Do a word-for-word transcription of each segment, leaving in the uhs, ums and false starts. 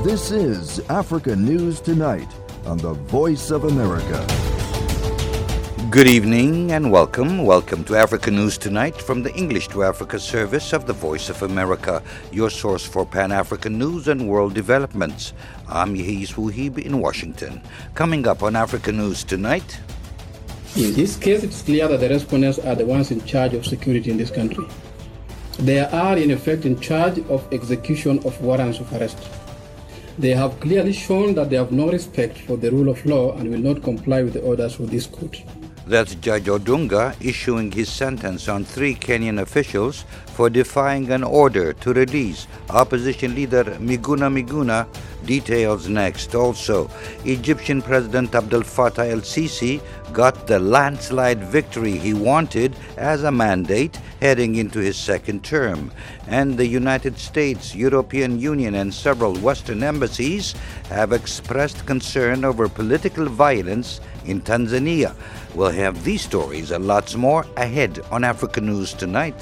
This is Africa News Tonight on the Voice of America. Good evening and welcome. Welcome to Africa News Tonight from the English to Africa service of the Voice of America, your source for Pan-African news and world developments. I'm Yehis Wuhib in Washington. Coming up on Africa News Tonight. In this case, it's clear that the respondents are the ones in charge of security in this country. They are, in effect, in charge of execution of warrants of arrest. They have clearly shown that they have no respect for the rule of law and will not comply with the orders of this court. That's Judge Odunga issuing his sentence on three Kenyan officials for defying an order to release opposition leader Miguna Miguna. Details next. Also, Egyptian President Abdel Fattah el-Sisi got the landslide victory he wanted as a mandate heading into his second term. And the United States, European Union, and several Western embassies have expressed concern over political violence in Tanzania. We'll have these stories and lots more ahead on Africa News Tonight.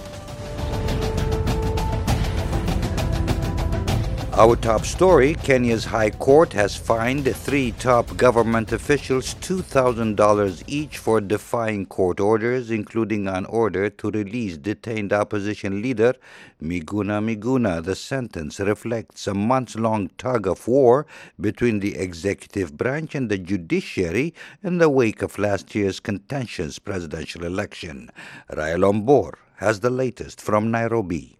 Our top story, Kenya's High Court has fined three top government officials two thousand dollars each for defying court orders, including an order to release detained opposition leader Miguna Miguna. The sentence reflects a months-long tug-of-war between the executive branch and the judiciary in the wake of last year's contentious presidential election. Rael Ombor has the latest from Nairobi.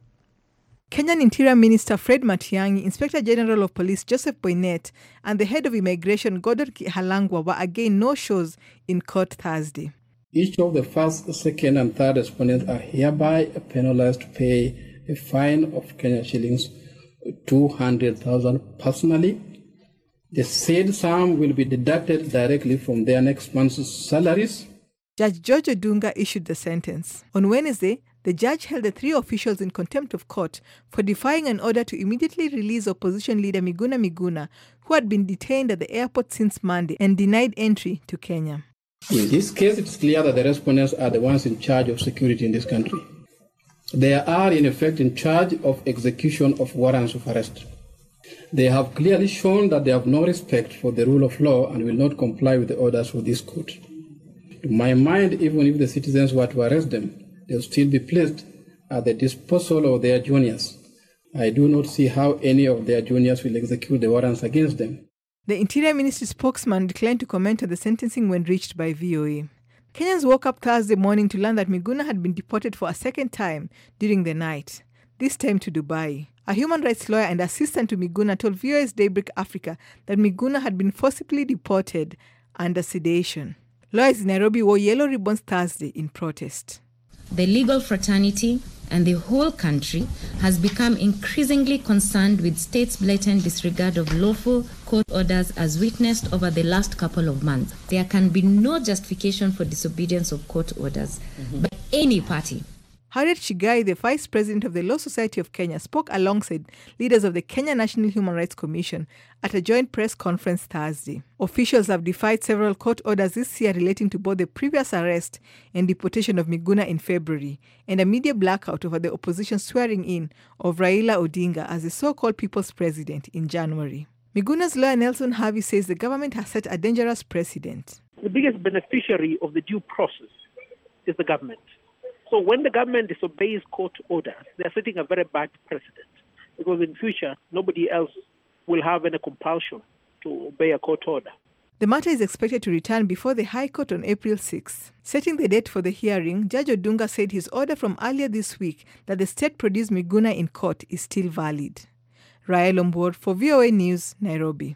Kenyan Interior Minister Fred Matiang'i, Inspector General of Police Joseph Boynet, and the Head of Immigration Gordon Kihalangwa were again no-shows in court Thursday. Each of the first, second, and third respondents are hereby penalized to pay a fine of Kenya shillings two hundred thousand personally. The said sum will be deducted directly from their next month's salaries. Judge George Odunga issued the sentence. On Wednesday, the judge held the three officials in contempt of court for defying an order to immediately release opposition leader Miguna Miguna, who had been detained at the airport since Monday and denied entry to Kenya. In this case, it's clear that the respondents are the ones in charge of security in this country. They are, in effect, in charge of execution of warrants of arrest. They have clearly shown that they have no respect for the rule of law and will not comply with the orders of this court. To my mind, even if the citizens were to arrest them, they'll still be placed at the disposal of their juniors. I do not see how any of their juniors will execute the warrants against them. The Interior Ministry spokesman declined to comment on the sentencing when reached by V O A. Kenyans woke up Thursday morning to learn that Miguna had been deported for a second time during the night, this time to Dubai. A human rights lawyer and assistant to Miguna told V O A's Daybreak Africa that Miguna had been forcibly deported under sedation. Lawyers in Nairobi wore yellow ribbons Thursday in protest. The legal fraternity and the whole country has become increasingly concerned with states' blatant disregard of lawful court orders as witnessed over the last couple of months. There can be no justification for disobedience of court orders mm-hmm. by any party. Harriet Shigai, the Vice President of the Law Society of Kenya, spoke alongside leaders of the Kenya National Human Rights Commission at a joint press conference Thursday. Officials have defied several court orders this year relating to both the previous arrest and deportation of Miguna in February and a media blackout over the opposition swearing in of Raila Odinga as the so-called People's President in January. Miguna's lawyer Nelson Harvey says the government has set a dangerous precedent. The biggest beneficiary of the due process is the government. So when the government disobeys court orders, they're setting a very bad precedent because in future, nobody else will have any compulsion to obey a court order. The matter is expected to return before the High Court on April sixth. Setting the date for the hearing, Judge Odunga said his order from earlier this week that the state produce Miguna in court is still valid. Rael Ombor for V O A News, Nairobi.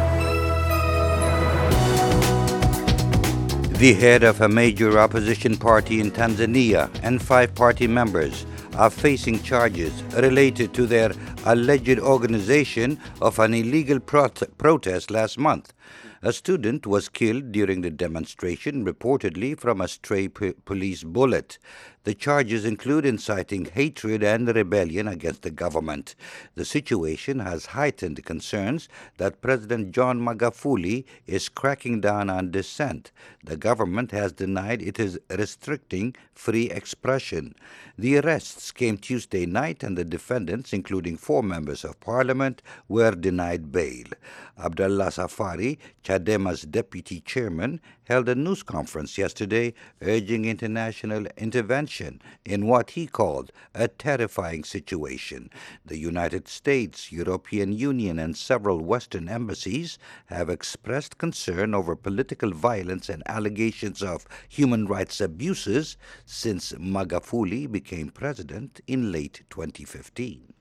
The head of a major opposition party in Tanzania and five party members are facing charges related to their alleged organization of an illegal prot- protest last month. A student was killed during the demonstration, reportedly from a stray p- police bullet. The charges include inciting hatred and rebellion against the government. The situation has heightened concerns that President John Magufuli is cracking down on dissent. The government has denied it is restricting free expression. The arrests came Tuesday night, and the defendants, including four members of parliament, were denied bail. Abdullah Safari, Chadema's deputy chairman, held a news conference yesterday urging international intervention in what he called a terrifying situation. The United States, European Union, and several Western embassies have expressed concern over political violence and allegations of human rights abuses since Magufuli became president in late twenty fifteen.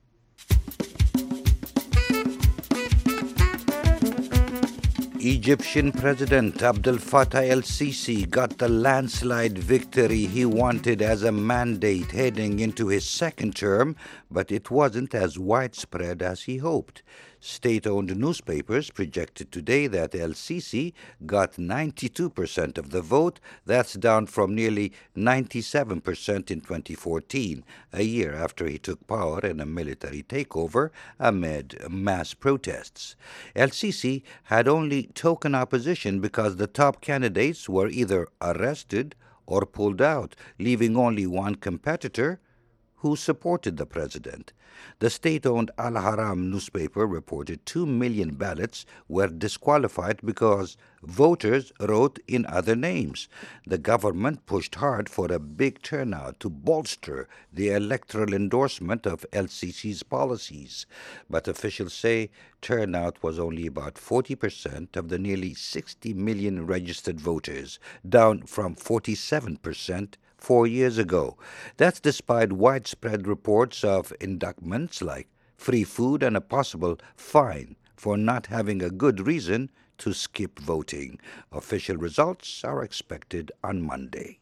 Egyptian President Abdel Fattah el-Sisi got the landslide victory he wanted as a mandate heading into his second term, but it wasn't as widespread as he hoped. State-owned newspapers projected today that el-Sisi got ninety-two percent of the vote. That's down from nearly ninety-seven percent in twenty fourteen, a year after he took power in a military takeover amid mass protests. El-Sisi had only token opposition because the top candidates were either arrested or pulled out, leaving only one competitor who supported the president. The state-owned Al-Haram newspaper reported two million ballots were disqualified because voters wrote in other names. The government pushed hard for a big turnout to bolster the electoral endorsement of el-Sisi's policies. But officials say turnout was only about forty percent of the nearly sixty million registered voters, down from forty-seven percent four years ago. That's despite widespread reports of indictments like free food and a possible fine for not having a good reason to skip voting. Official results are expected on Monday.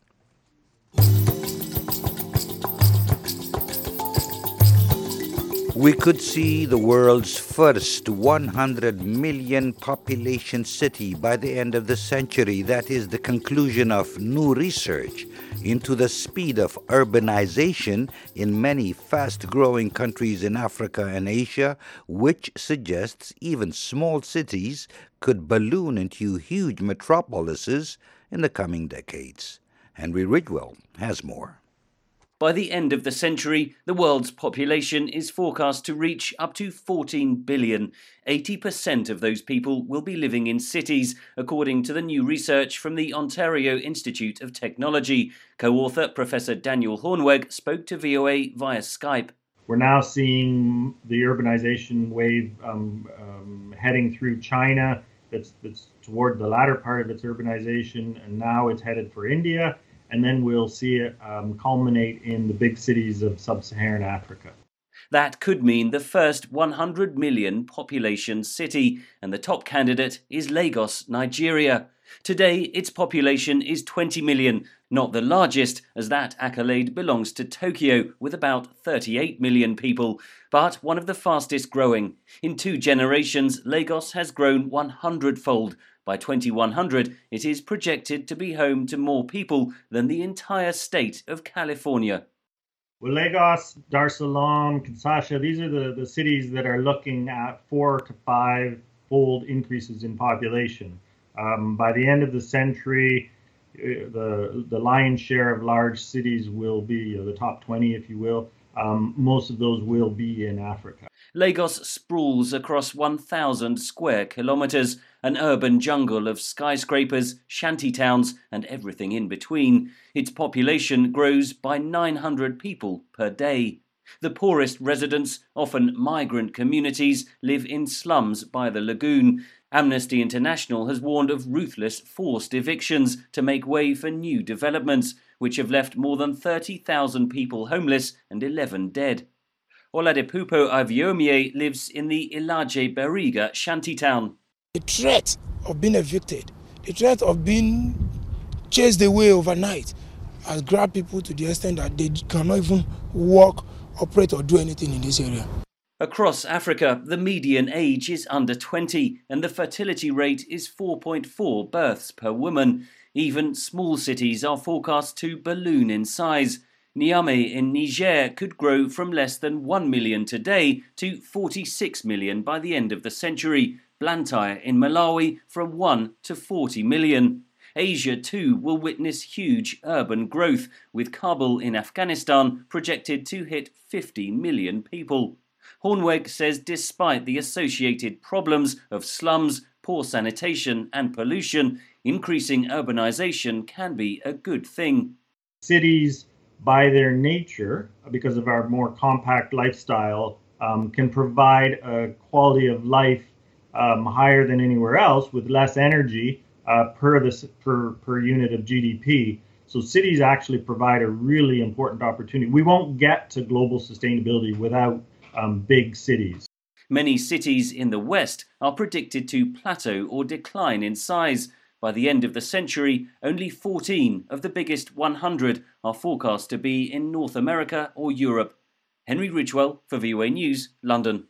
We could see the world's first one hundred million population city by the end of the century. That is the conclusion of new research into the speed of urbanization in many fast-growing countries in Africa and Asia, which suggests even small cities could balloon into huge metropolises in the coming decades. Henry Ridgwell has more. By the end of the century, the world's population is forecast to reach up to fourteen billion. eighty percent of those people will be living in cities, according to the new research from the Ontario Institute of Technology. Co-author Professor Daniel Hornweg spoke to V O A via Skype. We're now seeing the urbanization wave um, um, heading through China. That's, that's toward the latter part of its urbanization, and now it's headed for India. And then we'll see it um, culminate in the big cities of sub-Saharan Africa. That could mean the first one hundred million population city, and the top candidate is Lagos, Nigeria. Today, its population is twenty million, not the largest, as that accolade belongs to Tokyo, with about thirty-eight million people, but one of the fastest growing. In two generations, Lagos has grown one hundred-fold. By twenty-one hundred, it is projected to be home to more people than the entire state of California. Well, Lagos, Dar es Salaam, Kinshasa, these are the, the cities that are looking at four to five fold increases in population. Um, by the end of the century, uh, the, the lion's share of large cities will be, uh, the top twenty, if you will, um, most of those will be in Africa. Lagos sprawls across one thousand square kilometres, an urban jungle of skyscrapers, shanty towns, and everything in between. Its population grows by nine hundred people per day. The poorest residents, often migrant communities, live in slums by the lagoon. Amnesty International has warned of ruthless forced evictions to make way for new developments, which have left more than thirty thousand people homeless and eleven dead. Oladipupo Aviomie lives in the Ilaje Bariga shantytown. The threat of being evicted, the threat of being chased away overnight has grabbed people to the extent that they cannot even walk, operate, or do anything in this area. Across Africa, the median age is under twenty and the fertility rate is four point four births per woman. Even small cities are forecast to balloon in size. Niamey in Niger could grow from less than one million today to forty-six million by the end of the century. Blantyre in Malawi from one to forty million. Asia too will witness huge urban growth, with Kabul in Afghanistan projected to hit fifty million people. Hornweg says despite the associated problems of slums, poor sanitation and pollution, increasing urbanization can be a good thing. Cities, by their nature, because of our more compact lifestyle, um, can provide a quality of life um, higher than anywhere else with less energy uh, per, this, per, per unit of G D P. So cities actually provide a really important opportunity. We won't get to global sustainability without um, big cities. Many cities in the West are predicted to plateau or decline in size. By the end of the century, only fourteen of the biggest one hundred are forecast to be in North America or Europe. Henry Ridgewell for V O A News, London.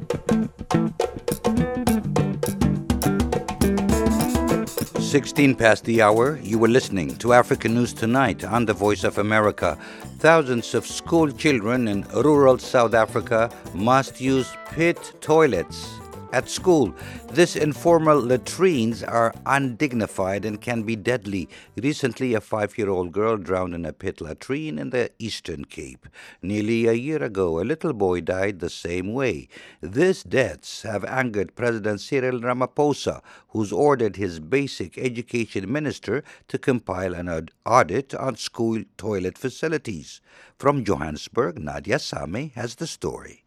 sixteen past the hour, you were listening to African News Tonight on the Voice of America. Thousands of school children in rural South Africa must use pit toilets at school. These informal latrines are undignified and can be deadly. Recently, a five-year-old girl drowned in a pit latrine in the Eastern Cape. Nearly a year ago, a little boy died the same way. These deaths have angered President Cyril Ramaphosa, who's ordered his basic education minister to compile an audit on school toilet facilities. From Johannesburg, Nadia Same has the story.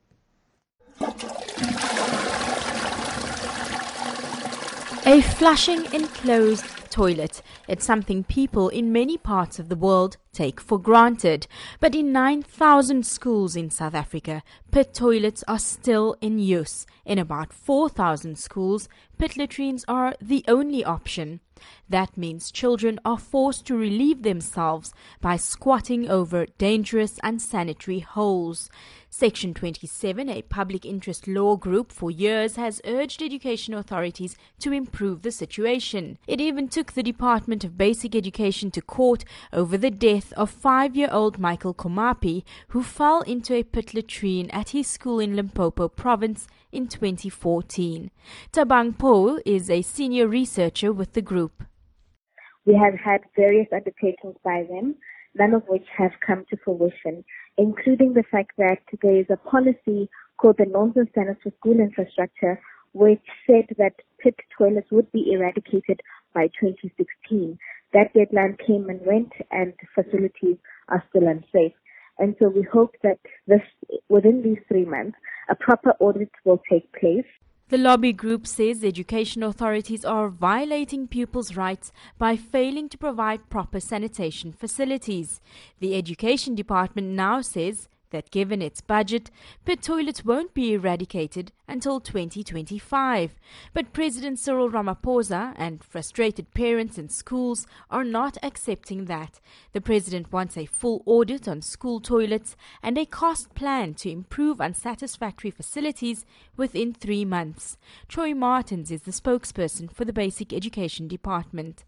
A flushing enclosed toilet. It's something people in many parts of the world take for granted. But in nine thousand schools in South Africa, pit toilets are still in use. In about four thousand schools, pit latrines are the only option. That means children are forced to relieve themselves by squatting over dangerous unsanitary holes. Section twenty-seven, a public interest law group, for years has urged education authorities to improve the situation. It even took the Department of Basic Education to court over the death of five-year-old Michael Komapi, who fell into a pit latrine at his school in Limpopo province in twenty fourteen. Tabang Po is a senior researcher with the group. We have had various undertakings by them, none of which have come to fruition, including the fact that there is a policy called the Norms and Standards for School Infrastructure, which said that pit toilets would be eradicated by twenty sixteen. That deadline came and went, and facilities are still unsafe. And so we hope that this, within these three months, a proper audit will take place. The lobby group says education authorities are violating pupils' rights by failing to provide proper sanitation facilities. The Education Department now says that given its budget, pit toilets won't be eradicated until twenty twenty-five. But President Cyril Ramaphosa and frustrated parents in schools are not accepting that. The president wants a full audit on school toilets and a cost plan to improve unsatisfactory facilities within three months. Troy Martins is the spokesperson for the Basic Education Department.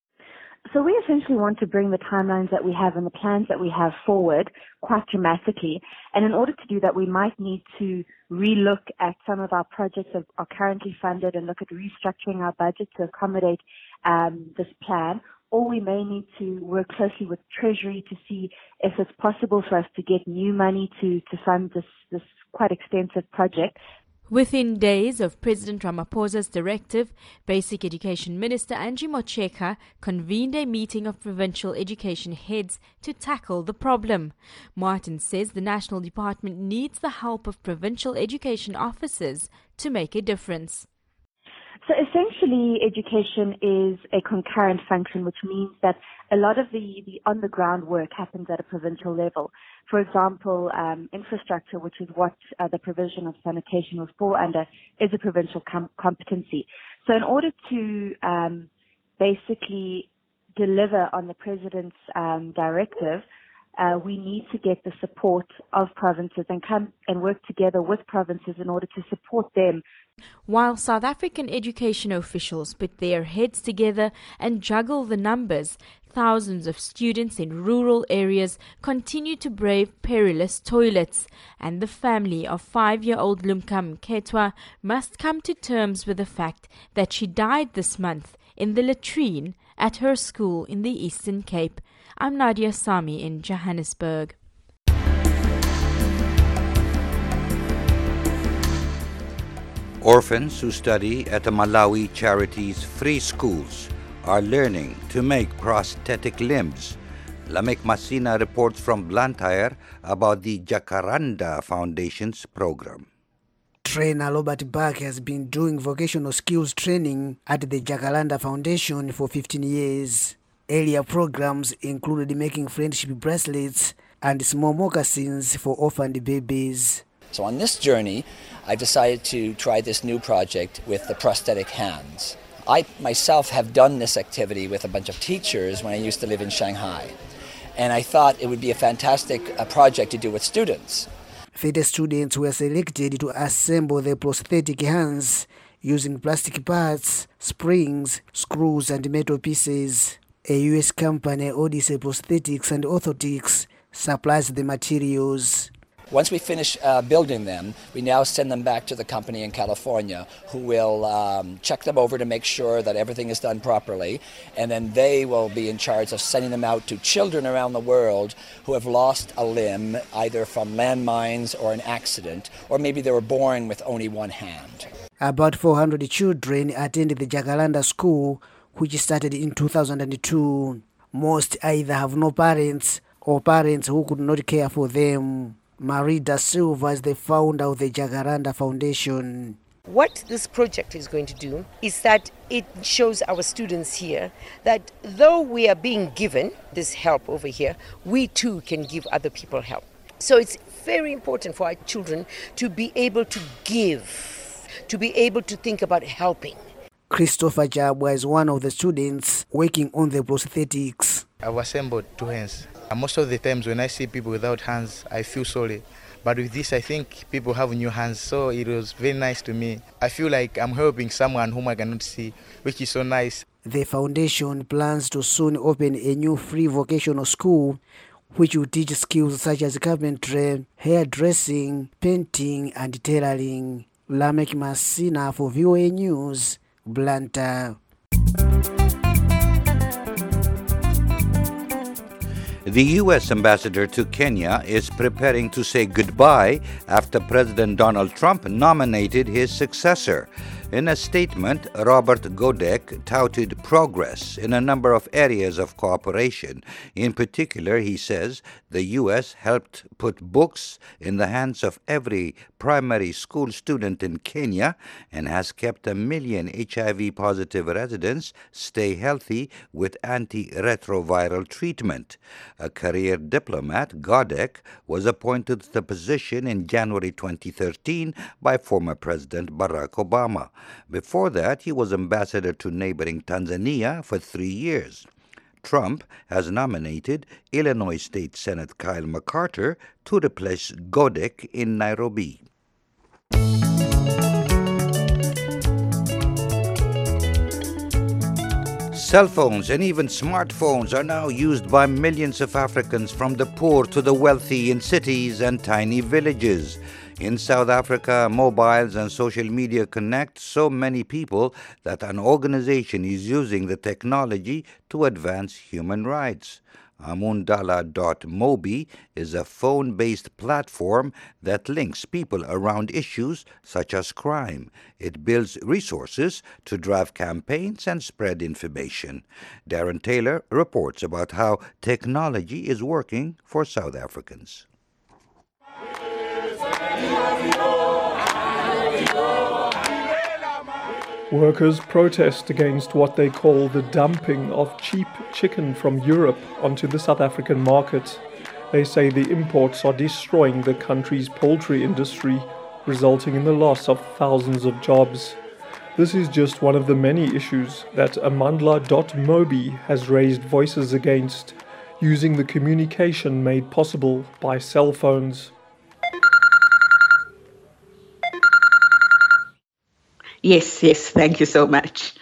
So we essentially want to bring the timelines that we have and the plans that we have forward quite dramatically. And in order to do that, we might need to relook at some of our projects that are currently funded and look at restructuring our budget to accommodate um, this plan. Or we may need to work closely with Treasury to see if it's possible for us to get new money to, to fund this, this quite extensive project. Within days of President Ramaphosa's directive, Basic Education Minister Angie Motshekga convened a meeting of provincial education heads to tackle the problem. Martin says the National Department needs the help of provincial education officers to make a difference. So essentially, education is a concurrent function, which means that a lot of the, the on-the-ground work happens at a provincial level. For example, um, infrastructure, which is what uh, the provision of sanitation will fall under, is a provincial com- competency. So in order to um, basically deliver on the President's um, directive, Uh, we need to get the support of provinces and come and work together with provinces in order to support them. While South African education officials put their heads together and juggle the numbers, thousands of students in rural areas continue to brave perilous toilets, and the family of five-year-old Lumka Mketwa must come to terms with the fact that she died this month in the latrine at her school in the Eastern Cape. I'm Nadia Sami in Johannesburg. Orphans who study at the Malawi Charities free schools are learning to make prosthetic limbs. Lamek Masina reports from Blantyre about the Jacaranda Foundation's program. Trainer Robert Buck has been doing vocational skills training at the Jacaranda Foundation for fifteen years. Earlier programs included making friendship bracelets and small moccasins for orphaned babies. So on this journey, I decided to try this new project with the prosthetic hands. I myself have done this activity with a bunch of teachers when I used to live in Shanghai. And I thought it would be a fantastic uh, project to do with students. thirty students were selected to assemble the prosthetic hands using plastic parts, springs, screws and metal pieces. A U S company, Odyssey Prosthetics and Orthotics, supplies the materials. Once we finish uh, building them, we now send them back to the company in California, who will um, check them over to make sure that everything is done properly, and then they will be in charge of sending them out to children around the world who have lost a limb, either from landmines or an accident, or maybe they were born with only one hand. About four hundred children attend the Jacaranda school, which started in two thousand two. Most either have no parents or parents who could not care for them. Marie Da Silva is the founder of the Jacaranda Foundation. What this project is going to do is that it shows our students here that though we are being given this help over here, we too can give other people help. So it's very important for our children to be able to give, to be able to think about helping. Christopher Jabwa is one of the students working on the prosthetics. I've assembled two hands. And most of the times when I see people without hands, I feel sorry. But with this, I think people have new hands, so it was very nice to me. I feel like I'm helping someone whom I cannot see, which is so nice. The foundation plans to soon open a new free vocational school which will teach skills such as carpentry, hairdressing, painting and tailoring. Lamek Masina for V O A News, Blantyre. The U S ambassador to Kenya is preparing to say goodbye after President Donald Trump nominated his successor. In a statement, Robert Godek touted progress in a number of areas of cooperation. In particular, he says the U S helped put books in the hands of every primary school student in Kenya and has kept a million H I V-positive residents stay healthy with antiretroviral treatment. A career diplomat, Godek was appointed to the position in January twenty thirteen by former President Barack Obama. Before that, he was ambassador to neighboring Tanzania for three years. Trump has nominated Illinois State Senator Kyle McCarter to replace Godek in Nairobi. Cell phones and even smartphones are now used by millions of Africans, from the poor to the wealthy, in cities and tiny villages. In South Africa, mobiles and social media connect so many people that an organization is using the technology to advance human rights. Amundala dot mobi is a phone-based platform that links people around issues such as crime. It builds resources to drive campaigns and spread information. Darren Taylor reports about how technology is working for South Africans. Workers protest against what they call the dumping of cheap chicken from Europe onto the South African market. They say the imports are destroying the country's poultry industry, resulting in the loss of thousands of jobs. This is just one of the many issues that Amandla dot mobi has raised voices against. using the communication made possible by cell phones. Yes, yes, thank you so much.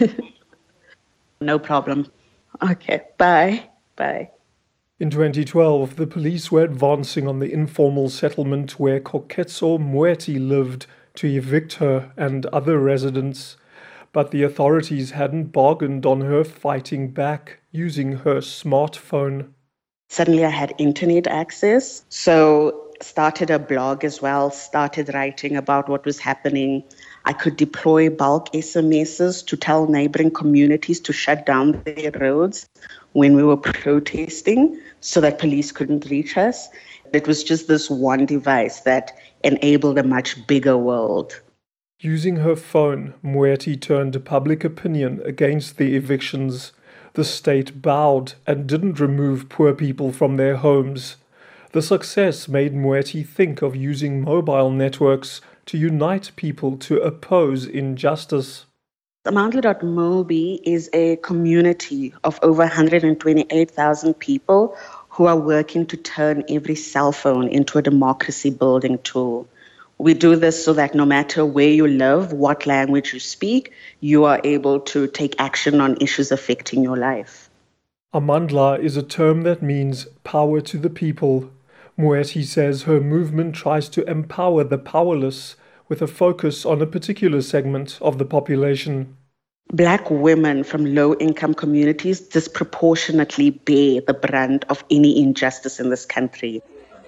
No problem. Okay, bye, bye. In twenty twelve, the police were advancing on the informal settlement where Koketso Moeti lived to evict her and other residents, but the authorities hadn't bargained on her fighting back using her smartphone. Suddenly I had internet access, so started a blog as well, started writing about what was happening. I could deploy bulk S M Ses to tell neighboring communities to shut down their roads when we were protesting so that police couldn't reach us. It was just this one device that enabled a much bigger world. Using her phone, Moeti turned public opinion against the evictions. The state bowed and didn't remove poor people from their homes. The success made Moeti think of using mobile networks to unite people to oppose injustice. Amandla.mobi is a community of over one hundred twenty-eight thousand people who are working to turn every cell phone into a democracy-building tool. We do this so that no matter where you live, what language you speak, you are able to take action on issues affecting your life. Amandla is a term that means power to the people. Moeti says her movement tries to empower the powerless with a focus on a particular segment of the population. Black women from low-income communities disproportionately bear the brunt of any injustice in this country.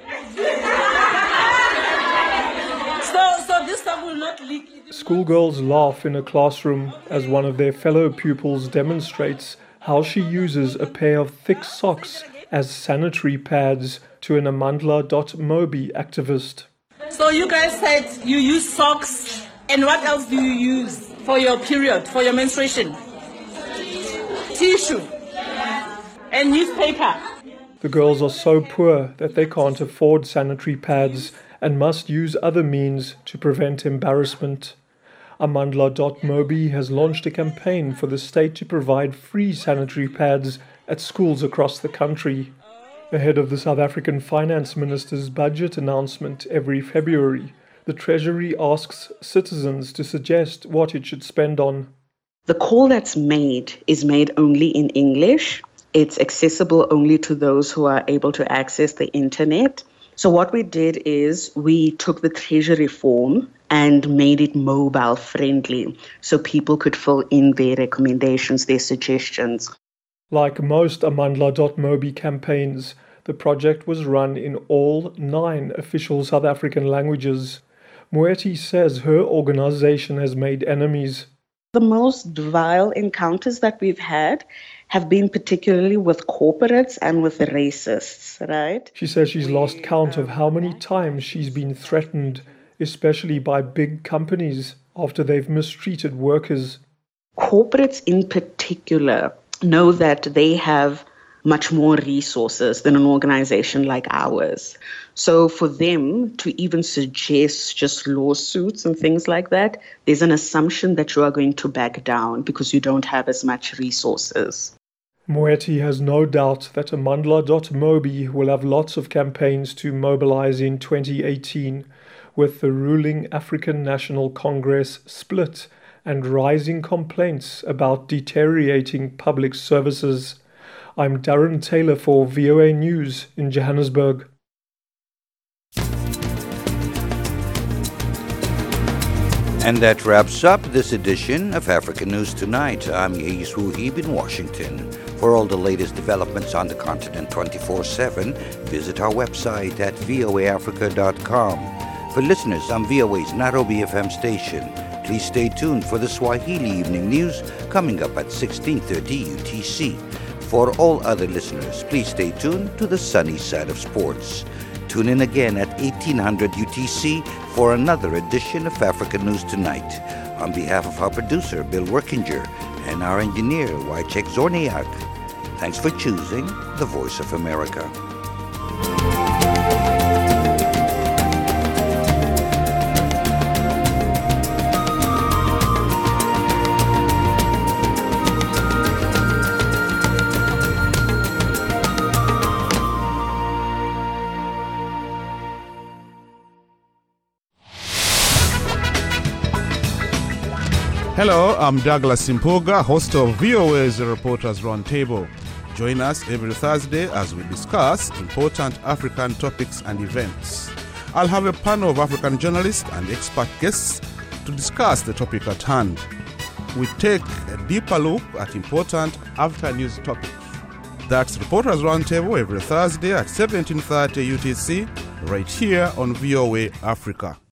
So, so this stuff will not leak. Schoolgirls laugh in a classroom as one of their fellow pupils demonstrates how she uses a pair of thick socks as sanitary pads to an Amandla.mobi activist. So you guys said you use socks, and what else do you use for your period, for your menstruation? Tissue and newspaper. The girls are so poor that they can't afford sanitary pads and must use other means to prevent embarrassment. Amandla.mobi has launched a campaign for the state to provide free sanitary pads at schools across the country. Ahead of the South African Finance Minister's budget announcement every February, the Treasury asks citizens to suggest what it should spend on. The call that's made is made only in English. It's accessible only to those who are able to access the internet. So what we did is we took the Treasury form and made it mobile friendly so people could fill in their recommendations, their suggestions. Like most Amandla.mobi campaigns, the project was run in all nine official South African languages. Moeti says her organization has made enemies. The most vile encounters that we've had have been particularly with corporates and with racists, right? She says she's lost count of how many times she's been threatened, especially by big companies after they've mistreated workers. Corporates in particular know that they have much more resources than an organization like ours. So for them to even suggest just lawsuits and things like that, there's an assumption that you are going to back down because you don't have as much resources. Moeti has no doubt that Amandla.mobi will have lots of campaigns to mobilize in twenty eighteen, with the ruling African National Congress split and rising complaints about deteriorating public services. I'm Darren Taylor for V O A News in Johannesburg. And that wraps up this edition of African News Tonight. I'm Yeis Wuhib in Washington. For all the latest developments on the continent twenty-four seven, visit our website at v o a africa dot com. For listeners on V O A's Nairobi F M station, please stay tuned for the Swahili Evening News coming up at sixteen thirty U T C. For all other listeners, please stay tuned to the sunny side of sports. Tune in again at eighteen hundred U T C for another edition of African News Tonight. On behalf of our producer, Bill Workinger, and our engineer, Wojciech Zorniak, thanks for choosing the Voice of America. Hello, I'm Douglas Simpuga, host of V O A's Reporters Roundtable. Join us every Thursday as we discuss important African topics and events. I'll have a panel of African journalists and expert guests to discuss the topic at hand. We take a deeper look at important after-news topics. That's Reporters Roundtable every Thursday at seventeen thirty U T C, right here on V O A Africa.